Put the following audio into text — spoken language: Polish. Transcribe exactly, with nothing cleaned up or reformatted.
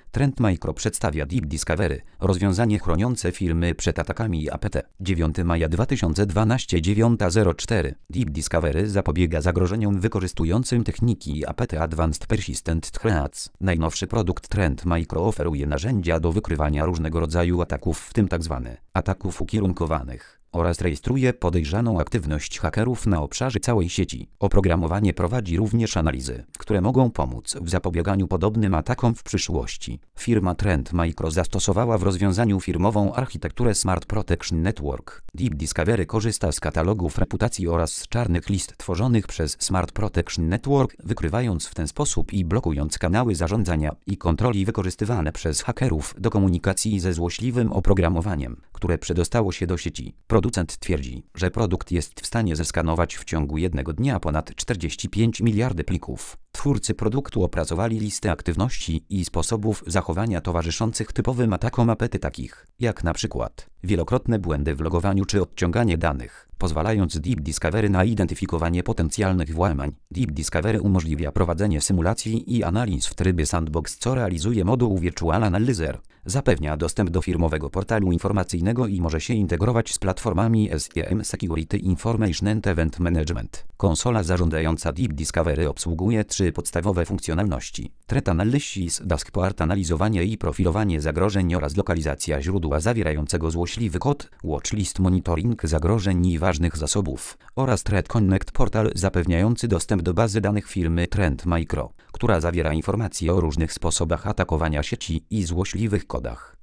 Trend Micro przedstawia Deep Discovery, rozwiązanie chroniące firmy przed atakami A P T. dziewiątego maja dwa tysiące dwunastego, dziewiąta zero cztery. Deep Discovery zapobiega zagrożeniom wykorzystującym techniki A P T Advanced Persistent Threats. Najnowszy produkt Trend Micro oferuje narzędzia do wykrywania różnego rodzaju ataków, w tym tzw. ataków ukierunkowanych, oraz rejestruje podejrzaną aktywność hakerów na obszarze całej sieci. Oprogramowanie prowadzi również analizy, które mogą pomóc w zapobieganiu podobnym atakom w przyszłości. Firma Trend Micro zastosowała w rozwiązaniu firmową architekturę Smart Protection Network. Deep Discovery korzysta z katalogów reputacji oraz z czarnych list tworzonych przez Smart Protection Network, wykrywając w ten sposób i blokując kanały zarządzania i kontroli wykorzystywane przez hakerów do komunikacji ze złośliwym oprogramowaniem, które przedostało się do sieci. Producent twierdzi, że produkt jest w stanie zeskanować w ciągu jednego dnia ponad czterdzieści pięć miliardów plików. Twórcy produktu opracowali listę aktywności i sposobów zachowania towarzyszących typowym atakom A P T, takich jak na przykład wielokrotne błędy w logowaniu czy odciąganie danych, pozwalając Deep Discovery na identyfikowanie potencjalnych włamań. Deep Discovery umożliwia prowadzenie symulacji i analiz w trybie sandbox, co realizuje moduł Virtual Analyzer. Zapewnia dostęp do firmowego portalu informacyjnego i może się integrować z platformami S I E M Security Information and Event Management. Konsola zarządzająca Deep Discovery obsługuje trzy podstawowe funkcjonalności: Threat Analysis, Dashboard, analizowanie i profilowanie zagrożeń oraz lokalizacja źródła zawierającego złośliwy kod, Watchlist, monitoring zagrożeń i ważnych zasobów, oraz Threat Connect, portal zapewniający dostęp do bazy danych firmy Trend Micro, która zawiera informacje o różnych sposobach atakowania sieci i złośliwych kodach.